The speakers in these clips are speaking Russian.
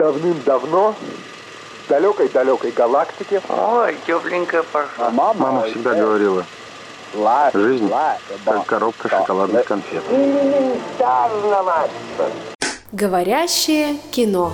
Давным-давно в далекой-далекой галактике. Ой, тепленькая пошла. Мама всегда говорила, жизнь как коробка шоколадных конфет. Говорящее кино.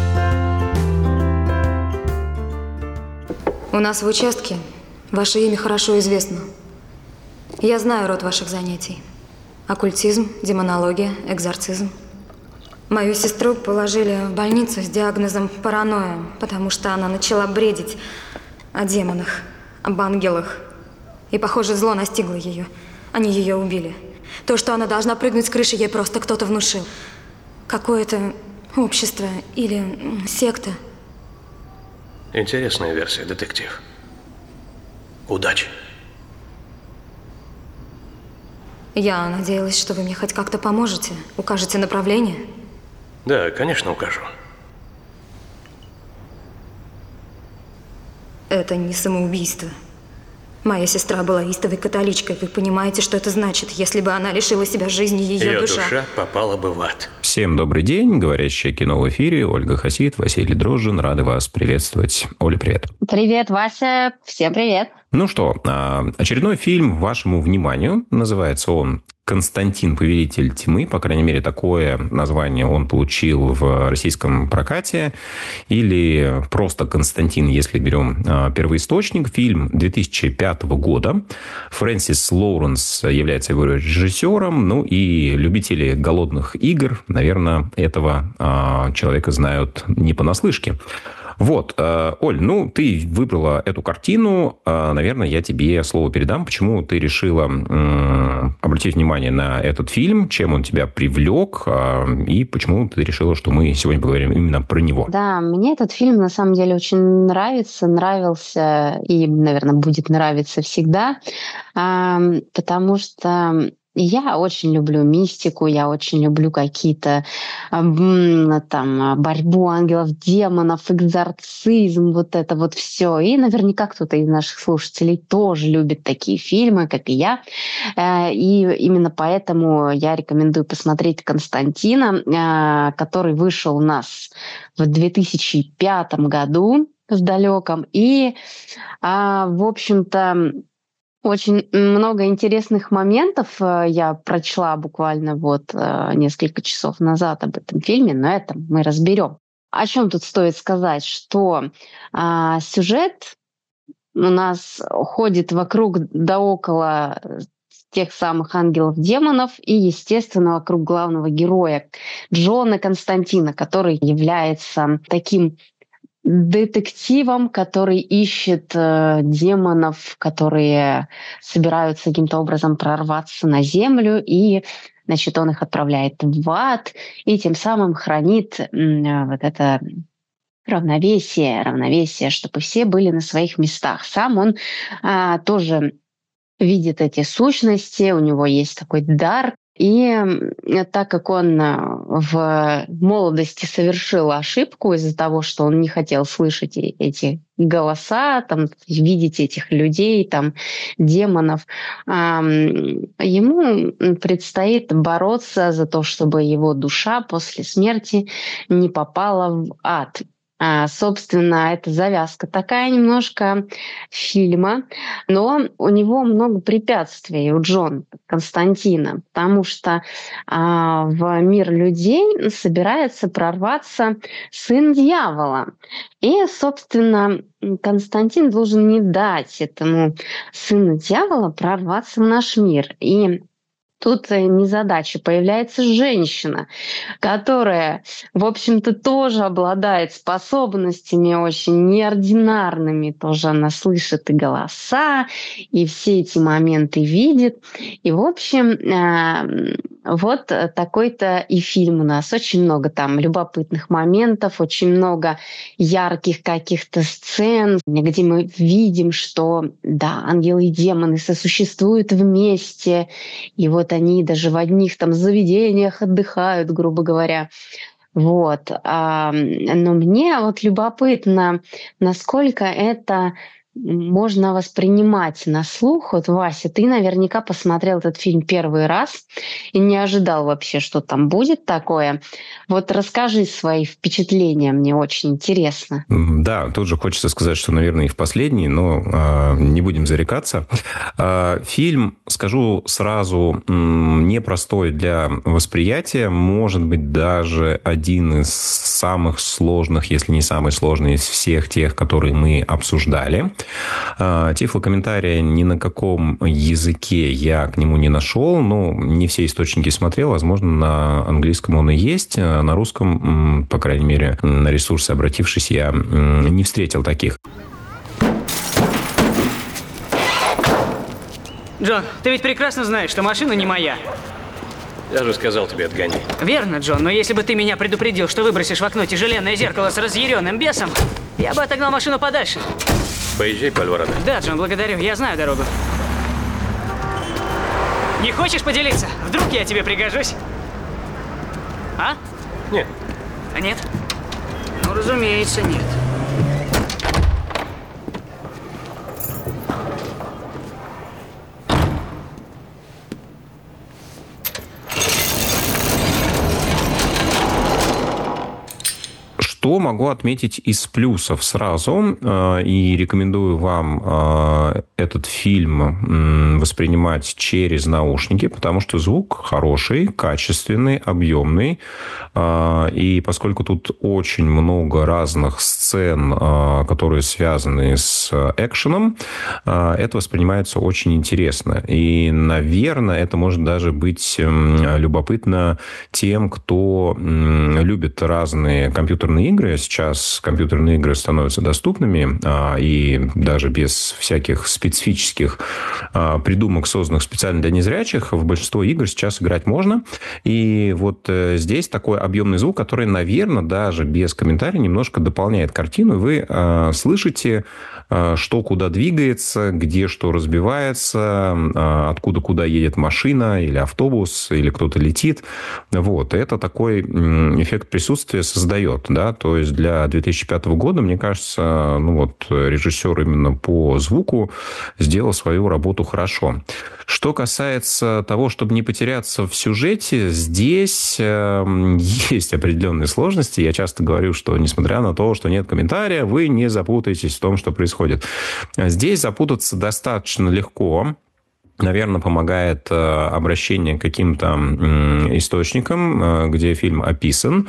У нас в участке ваше имя хорошо известно. Я знаю род ваших занятий. Оккультизм, демонология, экзорцизм. Мою сестру положили в больницу с диагнозом паранойя, потому что она начала бредить о демонах, об ангелах. И, похоже, зло настигло ее. Они ее убили. То, что она должна прыгнуть с крыши, ей просто кто-то внушил. Какое-то общество или секта. Интересная версия, детектив. Удачи. Я надеялась, что вы мне хоть как-то поможете, укажете направление. Да, конечно, укажу. Это не самоубийство. Моя сестра была истовой католичкой. Вы понимаете, что это значит? Если бы она лишила себя жизни, ее душа попала бы в ад. Всем добрый день. Говорящее кино в эфире. Ольга Хасид, Василий Дрожжин. Рады вас приветствовать. Оля, привет. Привет, Вася. Всем привет. Ну что, очередной фильм вашему вниманию. Называется он «Константин. Повелитель тьмы». По крайней мере, такое название он получил в российском прокате. Или просто «Константин», если берем первоисточник. Фильм 2005 года. Фрэнсис Лоуренс является его режиссером. Ну и любители голодных игр, наверное, этого человека знают не понаслышке. Вот, Оль, ну, ты выбрала эту картину, наверное, я тебе слово передам. Почему ты решила обратить внимание на этот фильм, чем он тебя привлек, и почему ты решила, что мы сегодня поговорим именно про него? Да, мне этот фильм на самом деле очень нравился и, наверное, будет нравиться всегда, потому что я очень люблю мистику, я очень люблю какие-то там борьбу ангелов, демонов, экзорцизм, вот это вот все. И наверняка кто-то из наших слушателей тоже любит такие фильмы, как и я. И именно поэтому я рекомендую посмотреть «Константина», который вышел у нас в 2005 году, в далеком. И, в общем-то, очень много интересных моментов я прочла буквально несколько часов назад об этом фильме, но это мы разберем. О чем тут стоит сказать, что сюжет у нас ходит вокруг да около тех самых ангелов-демонов и, естественно, вокруг главного героя Джона Константина, который является таким детективом, который ищет демонов, которые собираются каким-то образом прорваться на землю, и, значит, он их отправляет в ад, и тем самым хранит вот это равновесие, чтобы все были на своих местах. Сам он тоже видит эти сущности, у него есть такой дар. И так как он в молодости совершил ошибку из-за того, что он не хотел слышать эти голоса, там, видеть этих людей, там, демонов, ему предстоит бороться за то, чтобы его душа после смерти не попала в ад. Собственно, это завязка такая немножко фильма, но у него много препятствий, у Джона Константина, потому что в мир людей собирается прорваться сын дьявола. И, собственно, Константин должен не дать этому сыну дьявола прорваться в наш мир. И тут незадача. Появляется женщина, которая, в общем-то, тоже обладает способностями очень неординарными. Тоже она слышит и голоса, и все эти моменты видит. И, в общем, вот такой-то и фильм у нас. Очень много там любопытных моментов, очень много ярких каких-то сцен, где мы видим, что, да, ангелы и демоны сосуществуют вместе, и вот они даже в одних там заведениях отдыхают, грубо говоря. Вот. Но мне вот любопытно, насколько это можно воспринимать на слух. Вот, Вася, ты наверняка посмотрел этот фильм первый раз и не ожидал вообще, что там будет такое. Вот расскажи свои впечатления, мне очень интересно. Да, тут же хочется сказать, что, наверное, и в последний, но не будем зарекаться. Фильм, скажу сразу, непростой для восприятия, может быть, даже один из самых сложных, если не самый сложный из всех тех, которые мы обсуждали. Тифлокомментария ни на каком языке я к нему не нашел, но не все источники смотрел, возможно, на английском он и есть, на русском, по крайней мере, на ресурсы обратившись, я не встретил таких. Джон, ты ведь прекрасно знаешь, что машина не моя. Я же сказал тебе, отгони. Верно, Джон, но если бы ты меня предупредил, что выбросишь в окно тяжеленное зеркало с разъяренным бесом, я бы отогнал машину подальше. Поезжай по Альварадо. Да, Джон, благодарю, я знаю дорогу. Не хочешь поделиться? Вдруг я тебе пригожусь? А? Нет. Нет? Ну, разумеется, нет. Что могу отметить из плюсов сразу, и рекомендую вам этот фильм воспринимать через наушники, потому что звук хороший, качественный, объемный, и поскольку тут очень много разных сцен, которые связаны с экшеном, это воспринимается очень интересно. И, наверное, это может даже быть любопытно тем, кто любит разные компьютерные игры. Сейчас компьютерные игры становятся доступными, и даже без всяких специфических придумок, созданных специально для незрячих, в большинство игр сейчас играть можно. И вот здесь такой объемный звук, который, наверное, даже без комментариев немножко дополняет картину. Вы слышите, что куда двигается, где что разбивается, откуда куда едет машина или автобус, или кто-то летит. Вот. Это такой эффект присутствия создает, да, то есть для 2005 года, мне кажется, ну вот режиссер именно по звуку сделал свою работу хорошо. Что касается того, чтобы не потеряться в сюжете, здесь есть определенные сложности. Я часто говорю, что несмотря на то, что нет комментария, вы не запутаетесь в том, что происходит. Здесь запутаться достаточно легко. Наверное, помогает обращение к каким-то источникам, где фильм описан,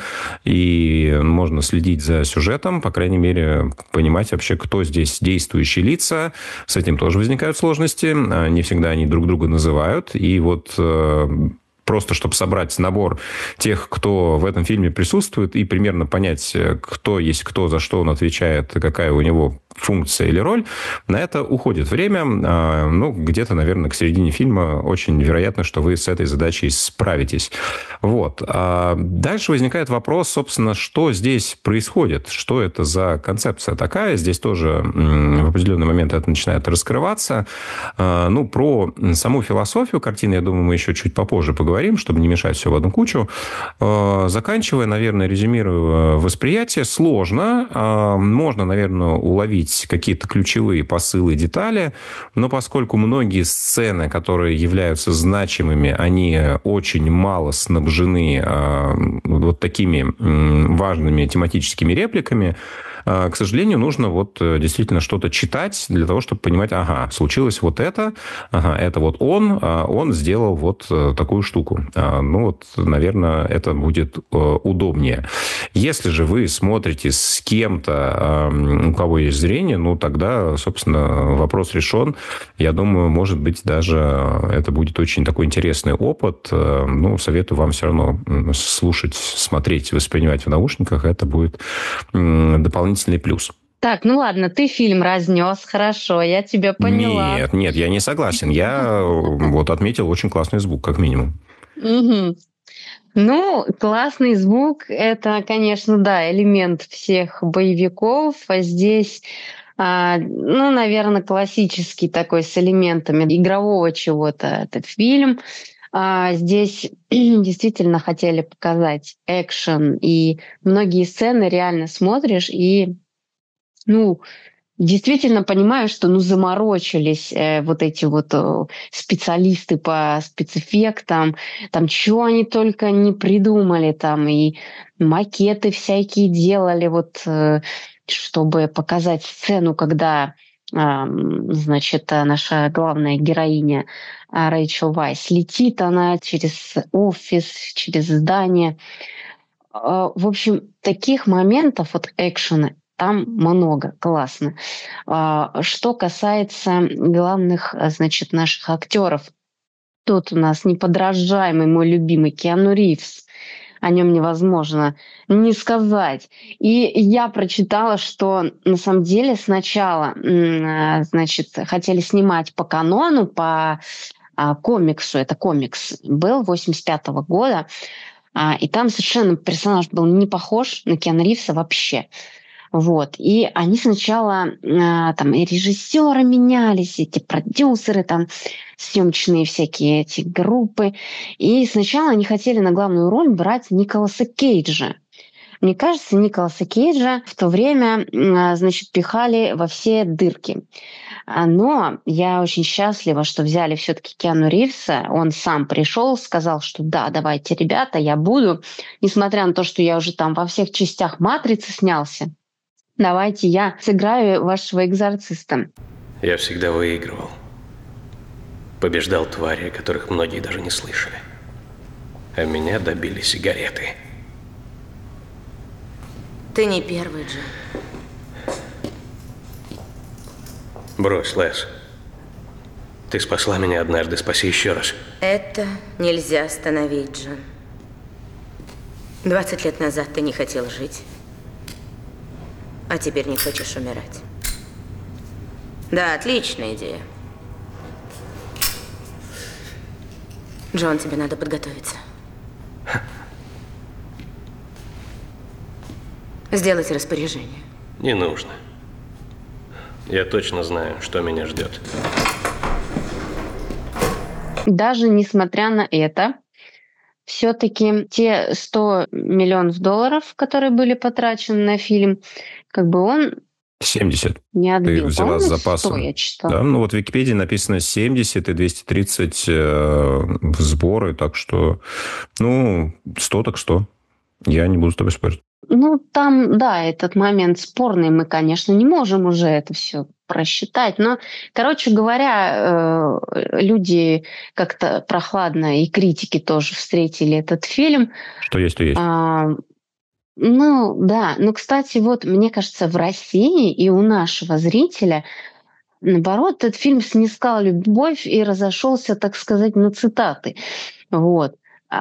и можно следить за сюжетом, по крайней мере, понимать вообще, кто здесь действующие лица. С этим тоже возникают сложности. Не всегда они друг друга называют. И вот просто чтобы собрать набор тех, кто в этом фильме присутствует, и примерно понять, кто есть кто, за что он отвечает, какая у него функция или роль, на это уходит время. Ну, где-то, наверное, к середине фильма очень вероятно, что вы с этой задачей справитесь. Вот. Дальше возникает вопрос, собственно, что здесь происходит? Что это за концепция такая? Здесь тоже в определенный момент это начинает раскрываться. Ну, про саму философию картины, я думаю, мы еще чуть попозже поговорим, чтобы не мешать все в одну кучу. Заканчивая, наверное, резюмирую восприятие, сложно. Можно, наверное, уловить какие-то ключевые посылы и детали, но поскольку многие сцены, которые являются значимыми, они очень мало снабжены вот такими важными тематическими репликами, к сожалению, нужно вот действительно что-то читать для того, чтобы понимать, ага, случилось вот это, ага, это вот он сделал вот такую штуку. Ну вот, наверное, это будет удобнее. Если же вы смотрите с кем-то, у кого есть зрение, ну тогда, собственно, вопрос решен. Я думаю, может быть, даже это будет очень такой интересный опыт. Ну, советую вам все равно слушать, смотреть, воспринимать в наушниках. Это будет дополнительный плюс. Так, ну ладно, ты фильм разнес, хорошо, я тебя поняла. Нет, я не согласен. Я вот отметил очень классный звук, как минимум. Угу. Ну, классный звук, это, конечно, да, элемент всех боевиков. А здесь, ну, наверное, классический такой с элементами игрового чего-то этот фильм. Здесь действительно хотели показать экшен, и многие сцены реально смотришь, и, ну, действительно понимаю, что заморочились вот эти вот специалисты по спецэффектам, там чего они только не придумали, там и макеты всякие делали, вот чтобы показать сцену, когда значит, наша главная героиня Рэйчел Вайс летит она через офис, через здание. В общем, таких моментов, вот экшена, там много, классно. Что касается главных, значит, наших актеров, тут у нас неподражаемый мой любимый Киану Ривз. О нем невозможно не сказать. И я прочитала, что на самом деле сначала, значит, хотели снимать по канону, по комиксу. Это комикс был 85-го года. И там совершенно персонаж был не похож на Киану Ривза вообще. Вот. И они сначала, там, и режиссеры менялись, эти продюсеры, там, съемочные всякие эти группы. И сначала они хотели на главную роль брать Николаса Кейджа. Мне кажется, Николаса Кейджа в то время, значит, пихали во все дырки. Но я очень счастлива, что взяли все-таки Киану Ривза. Он сам пришел, сказал, что да, давайте, ребята, я буду. Несмотря на то, что я уже там во всех частях «Матрицы» снялся. Давайте я сыграю вашего экзорциста. Я всегда выигрывал. Побеждал твари, о которых многие даже не слышали. А меня добили сигареты. Ты не первый, Джон. Брось, Лес. Ты спасла меня однажды, спаси еще раз. Это нельзя остановить, Джон. 20 лет назад ты не хотел жить. А теперь не хочешь умирать. Да, отличная идея. Джон, тебе надо подготовиться. Сделать распоряжение. Не нужно. Я точно знаю, что меня ждет. Даже несмотря на это, все-таки те $100 миллионов, которые были потрачены на фильм, как бы он 70. не отбил. Ты взяла с запасом. 100, я читала. Да, ну вот в Википедии написано 70 и 230 в сборы, так что, 100 так 100. Я не буду с тобой спорить. Там, да, этот момент спорный, мы, конечно, не можем уже это все просчитать, но, короче говоря, люди как-то прохладно, и критики тоже встретили этот фильм. Что есть, то есть. Да. Кстати, вот, мне кажется, в России и у нашего зрителя, наоборот, этот фильм снискал любовь и разошелся, так сказать, на цитаты. Вот.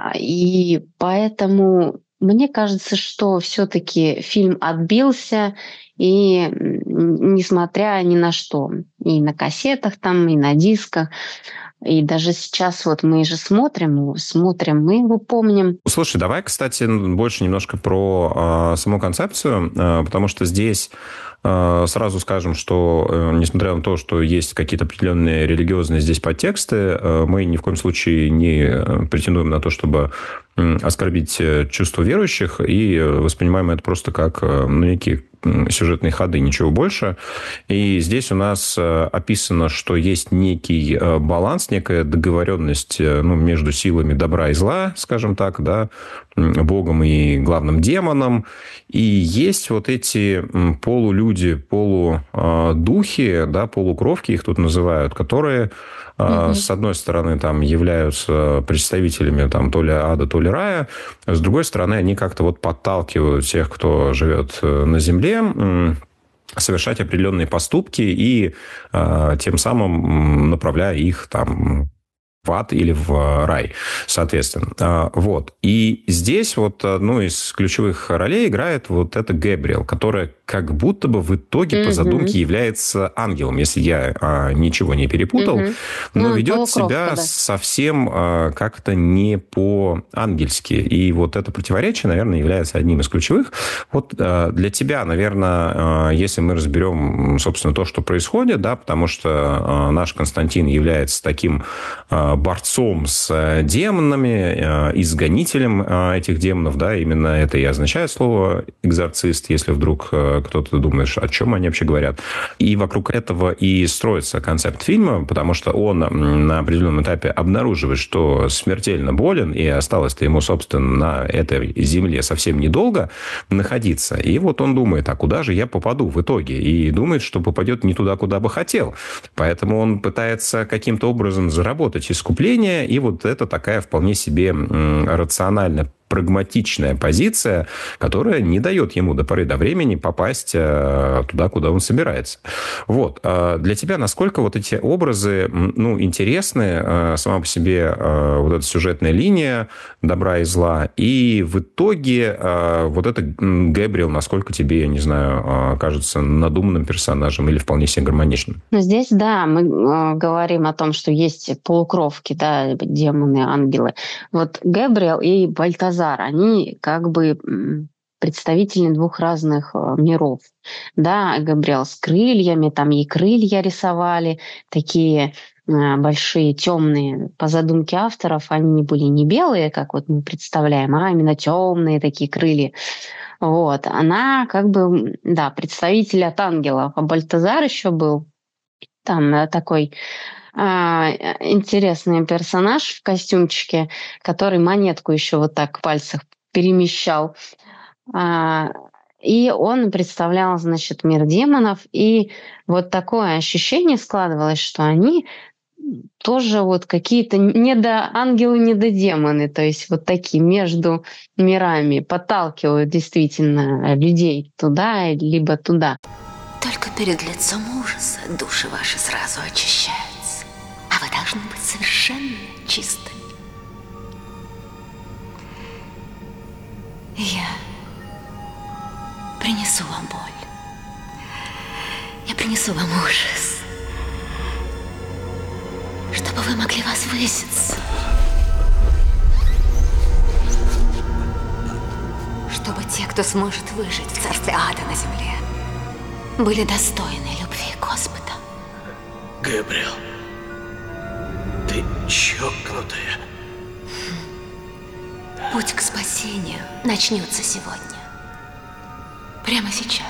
И поэтому мне кажется, что все-таки фильм отбился, и несмотря ни на что, и на кассетах там, и на дисках, и даже сейчас вот мы же смотрим, мы его помним. Слушай, давай, кстати, больше немножко про саму концепцию, потому что здесь сразу скажем, что несмотря на то, что есть какие-то определенные религиозные здесь подтексты, мы ни в коем случае не претендуем на то, чтобы оскорбить чувства верующих, и воспринимаем это просто как некие сюжетные ходы, ничего больше. И здесь у нас описано, что есть некий баланс, некая договоренность между силами добра и зла, скажем так, да, Богом и главным демоном. И есть вот эти полулюди, полудухи, да, полукровки их тут называют, которые, с одной стороны, там являются представителями там, то ли ада, то ли рая, с другой стороны, они как-то вот подталкивают тех, кто живет на земле, совершать определенные поступки и тем самым направляя их там в ад или в рай, соответственно. Вот. И здесь вот одну из ключевых ролей играет вот эта Гэбриэл, которая как будто бы в итоге по задумке является ангелом, если я ничего не перепутал, но ведет себя совсем как-то не по-ангельски. И вот это противоречие, наверное, является одним из ключевых. Вот для тебя, наверное, если мы разберем, собственно, то, что происходит, да, потому что наш Константин является таким борцом с демонами, изгонителем этих демонов, да, именно это и означает слово экзорцист, если вдруг кто-то думает, о чем они вообще говорят. И вокруг этого и строится концепт фильма, потому что он на определенном этапе обнаруживает, что смертельно болен, и осталось-то ему, собственно, на этой земле совсем недолго находиться. И вот он думает, а куда же я попаду в итоге? И думает, что попадет не туда, куда бы хотел. Поэтому он пытается каким-то образом заработать искупление, и вот это такая вполне себе рационально прагматичная позиция, которая не дает ему до поры до времени попасть туда, куда он собирается. Вот. Для тебя насколько вот эти образы, интересны, сама по себе вот эта сюжетная линия добра и зла, и в итоге вот это Гэбриэл, насколько тебе, я не знаю, кажется надуманным персонажем или вполне себе гармоничным? Но здесь, да, мы говорим о том, что есть полукровки, да, демоны, ангелы. Вот Гэбриэл и Бальтазар, они как бы представители двух разных миров. Да, Габриэл с крыльями, там ей крылья рисовали, такие большие, темные. По задумке авторов они были не белые, как вот мы представляем, а именно темные такие крылья. Вот. Она как бы, да, представитель от ангелов. А Бальтазар еще был там такой интересный персонаж в костюмчике, который монетку еще вот так в пальцах перемещал. И он представлял, значит, мир демонов. И вот такое ощущение складывалось, что они тоже вот какие-то недоангелы, недодемоны, то есть вот такие между мирами подталкивают действительно людей туда, либо туда. Только перед лицом ужаса души ваши сразу очищаются, а вы должны быть совершенно чистыми. Я принесу вам боль. Я принесу вам ужас, чтобы вы могли возвыситься, чтобы те, кто сможет выжить в царстве ада на земле, были достойны любви Господа. Гэбриэл, ты чокнутая. Путь к спасению начнется сегодня. Прямо сейчас.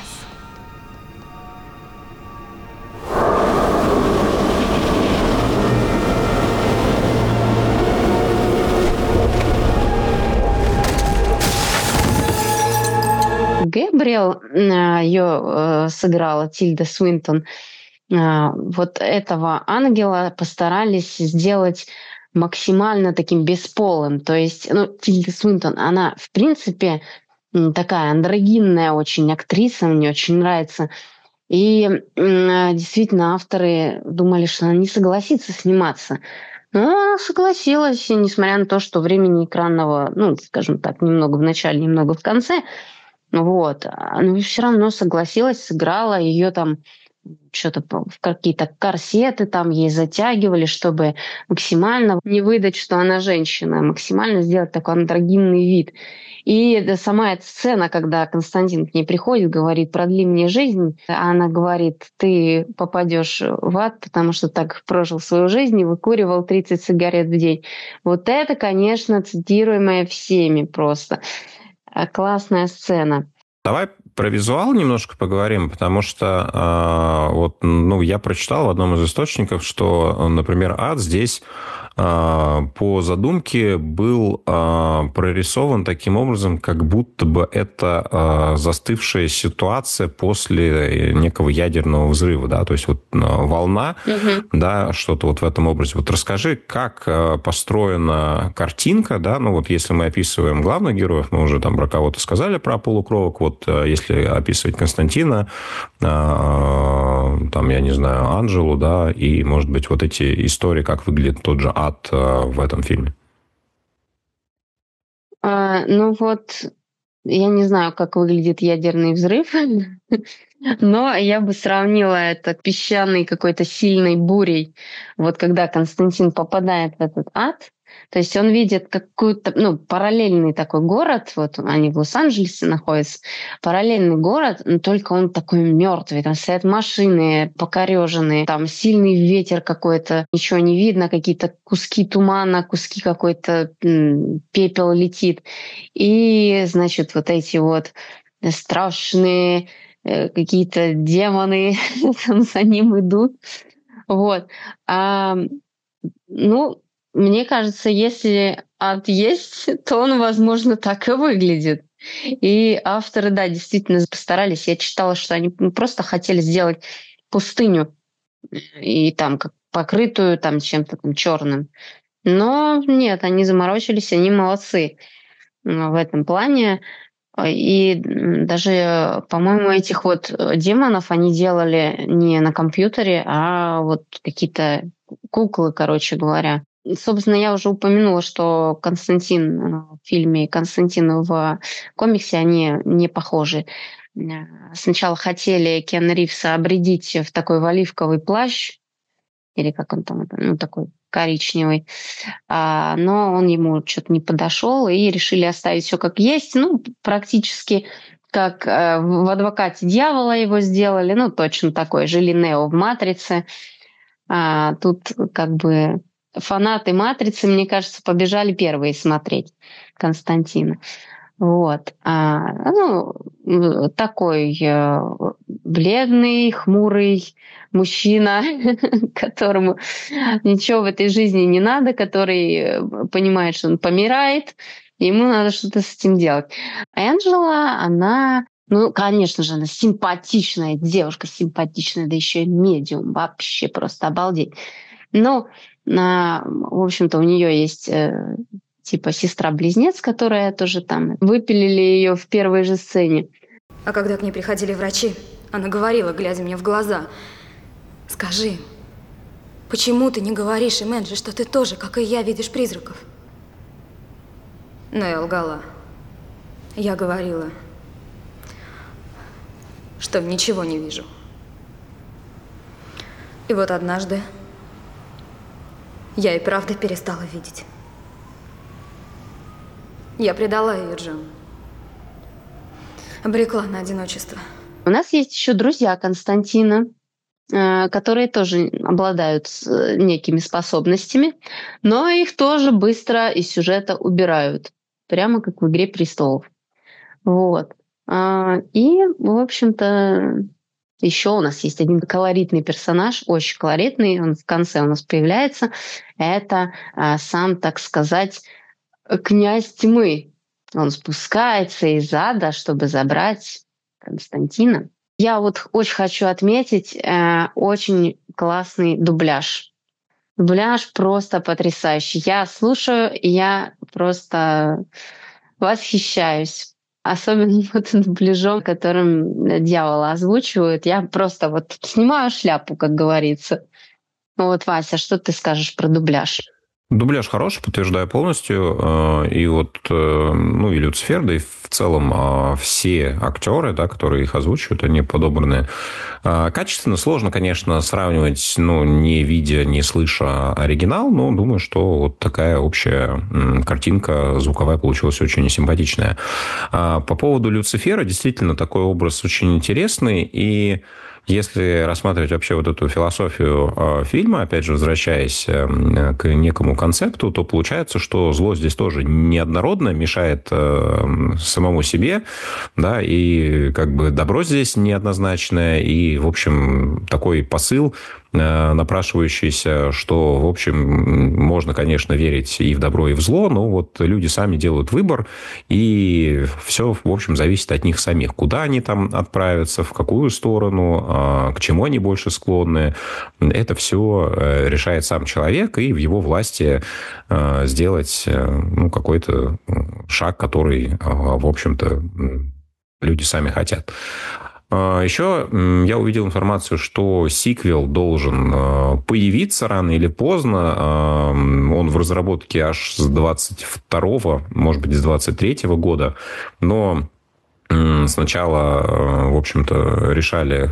Гэбриэл, ее сыграла Тильда Свинтон, вот этого ангела постарались сделать максимально таким бесполым. То есть, Тильда Свинтон, она, в принципе, такая андрогинная очень актриса, мне очень нравится. И действительно, авторы думали, что она не согласится сниматься. Но она согласилась, и несмотря на то, что времени экранного, скажем так, немного в начале, немного в конце, вот, но все равно согласилась, сыграла, ее там что-то в какие-то корсеты там ей затягивали, чтобы максимально не выдать, что она женщина, максимально сделать такой андрогинный вид. И сама эта сцена, когда Константин к ней приходит, говорит: «Продли мне жизнь», а она говорит: «Ты попадешь в ад, потому что так прожил свою жизнь и выкуривал 30 сигарет в день». Вот это, конечно, цитируемое всеми просто. Классная сцена. Давай про визуал немножко поговорим, потому что я прочитал в одном из источников, что, например, ад здесь по задумке был прорисован таким образом, как будто бы это застывшая ситуация после некого ядерного взрыва, да, то есть вот волна, да, что-то вот в этом образе. Вот расскажи, как построена картинка, да, если мы описываем главных героев, мы уже там про кого-то сказали, про полукровок, вот если описывать Константина, там, я не знаю, Анжелу, да, и, может быть, вот эти истории, как выглядит тот же ад в этом фильме. Я не знаю, как выглядит ядерный взрыв, но я бы сравнила это песчаной какой-то сильной бурей. Вот когда Константин попадает в этот ад, то есть он видит какой-то, параллельный такой город, вот они в Лос-Анджелесе находятся, параллельный город, но только он такой мертвый, там стоят машины покореженные, там сильный ветер какой-то, ничего не видно, какие-то куски тумана, куски какой-то пепел летит. И, значит, вот эти вот страшные какие-то демоны там за ним идут. Вот. Ну, мне кажется, если ад есть, то он, возможно, так и выглядит. И авторы, да, действительно постарались. Я читала, что они просто хотели сделать пустыню и там как покрытую там чем-то там черным. Но нет, они заморочились, они молодцы в этом плане. И даже, по-моему, этих вот демонов они делали не на компьютере, а вот какие-то куклы, короче говоря. Собственно, я уже упомянула, что Константин в фильме и Константин в комиксе, они не похожи. Сначала хотели Киану Ривза обрядить в такой в оливковый плащ, или как он там, ну, такой коричневый, но он ему что-то не подошел, и решили оставить все как есть, ну, практически как в «Адвокате дьявола» его сделали, ну, точно такой же, или Нео в «Матрице». Тут как бы фанаты «Матрицы», мне кажется, побежали первые смотреть Константина. Вот. Ну, такой бледный, хмурый мужчина, которому ничего в этой жизни не надо, который понимает, что он помирает, и ему надо что-то с этим делать. А Энджела, она, ну, конечно же, она симпатичная девушка, симпатичная, да еще и медиум, вообще просто обалдеть. Но, в общем-то, у нее есть типа сестра-близнец, которая тоже там выпилили ее в первой же сцене. А когда к ней приходили врачи, она говорила, глядя мне в глаза: «Скажи, почему ты не говоришь им, Энджи, что ты тоже, как и я, видишь призраков?» Но я лгала. Я говорила, что ничего не вижу. И вот однажды я и правда перестала видеть. Я предала ее, Джон. Обрекла на одиночество. У нас есть еще друзья Константина, которые тоже обладают некими способностями, но их тоже быстро из сюжета убирают. Прямо как в «Игре престолов». Вот. И, в общем-то, еще у нас есть один колоритный персонаж, очень колоритный, он в конце у нас появляется. Это сам, так сказать, князь тьмы. Он спускается из ада, чтобы забрать Константина. Я вот очень хочу отметить очень классный дубляж. Дубляж просто потрясающий. Я слушаю, и я просто восхищаюсь. Особенно вот дубляжом, которым дьявола озвучивают. Я просто вот снимаю шляпу, как говорится. Ну вот, Вася, что ты скажешь про дубляж? Дубляж хороший, подтверждаю полностью. И вот, ну, и Люцифер, да и в целом все актеры, да, которые их озвучивают, они подобраны качественно. Сложно, конечно, сравнивать, ну, не видя, не слыша оригинал, но думаю, что вот такая общая картинка звуковая получилась очень симпатичная. По поводу Люцифера, действительно, такой образ очень интересный, и если рассматривать вообще вот эту философию фильма, опять же, возвращаясь к некому концепту, то получается, что зло здесь тоже неоднородно, мешает самому себе, да, и как бы добро здесь неоднозначное, и, в общем, такой посыл, напрашивающийся, что, в общем, можно, конечно, верить и в добро, и в зло, но вот люди сами делают выбор, и все, в общем, зависит от них самих. Куда они там отправятся, в какую сторону, к чему они больше склонны, это все решает сам человек, и в его власти сделать, ну, какой-то шаг, который, в общем-то, люди сами хотят. Еще я увидел информацию, что сиквел должен появиться рано или поздно. Он в разработке аж с 22-го, может быть, с 23-го года. Но сначала, в общем-то, решали,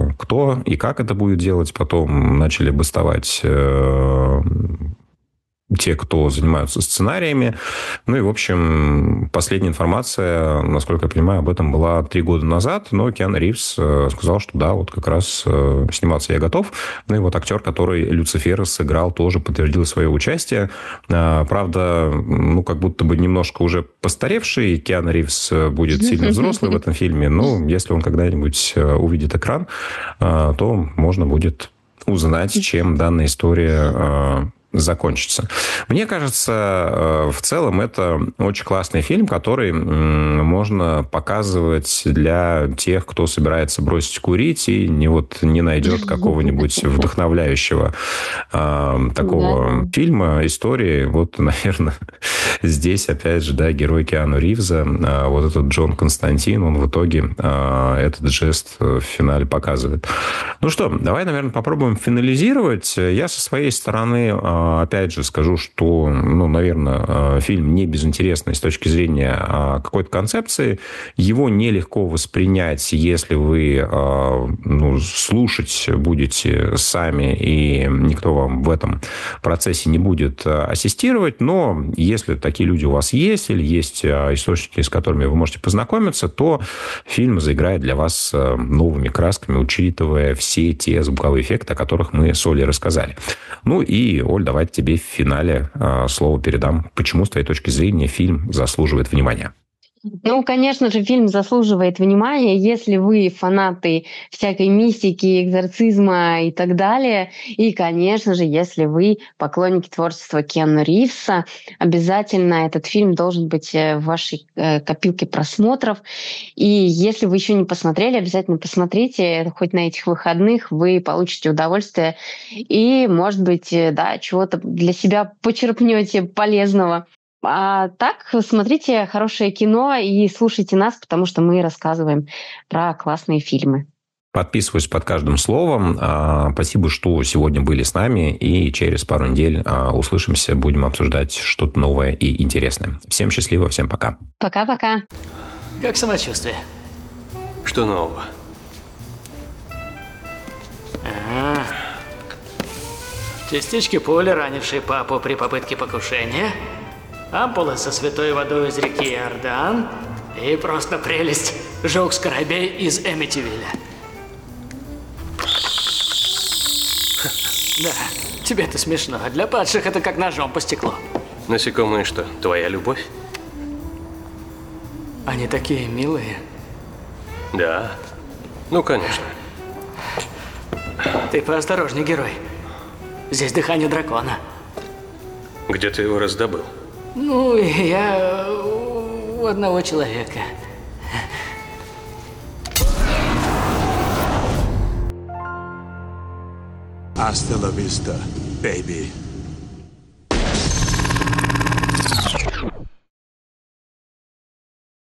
кто и как это будет делать. Потом начали бастовать те, кто занимаются сценариями. Ну и, в общем, последняя информация, насколько я понимаю, об этом была 3 года назад, но Киану Ривз сказал, что да, вот как раз сниматься я готов. Ну и вот актер, который Люцифера сыграл, тоже подтвердил свое участие. Правда, ну, как будто бы немножко уже постаревший Киану Ривз будет сильно взрослый в этом фильме. Ну, если он когда-нибудь увидит экран, то можно будет узнать, чем данная история закончится. Мне кажется, в целом это очень классный фильм, который можно показывать для тех, кто собирается бросить курить и не найдет какого-нибудь вдохновляющего такого фильма, истории. Вот, наверное, здесь, опять же, да, герой Киану Ривза, вот этот Джон Константин, он в итоге этот жест в финале показывает. Ну что, давай, наверное, попробуем финализировать. Я со своей стороны опять же скажу, что, ну, наверное, фильм не безинтересный с точки зрения какой-то концепции. Его нелегко воспринять, если вы слушать будете сами, и никто вам в этом процессе не будет ассистировать. Но если такие люди у вас есть, или есть источники, с которыми вы можете познакомиться, то фильм заиграет для вас новыми красками, учитывая все те звуковые эффекты, о которых мы с Олей рассказали. Ну и, Оль, давайте тебе в финале слово передам. Почему, с твоей точки зрения, фильм заслуживает внимания? Ну, конечно же, фильм заслуживает внимания, если вы фанаты всякой мистики, экзорцизма и так далее. И, конечно же, если вы поклонники творчества Киану Ривза, обязательно этот фильм должен быть в вашей копилке просмотров. И если вы еще не посмотрели, обязательно посмотрите. Хоть на этих выходных вы получите удовольствие и, может быть, да, чего-то для себя почерпнете полезного. А так, смотрите хорошее кино и слушайте нас, потому что мы рассказываем про классные фильмы. Подписываюсь под каждым словом. Спасибо, что сегодня были с нами. И через пару недель услышимся, будем обсуждать что-то новое и интересное. Всем счастливо, всем пока. Пока-пока. Как самочувствие? Что нового? Частички пули, ранившие папу при попытке покушения, ампулы со святой водой из реки Иордан и просто прелесть — жёг скоробей из Эмитивилля. Да, тебе это смешно, а для падших это как ножом по стеклу. Насекомые что, твоя любовь? Они такие милые. Да, ну конечно. Ты поосторожней, герой. Здесь дыхание дракона. Где ты его раздобыл? Ну, я у одного человека. Hasta la vista, baby.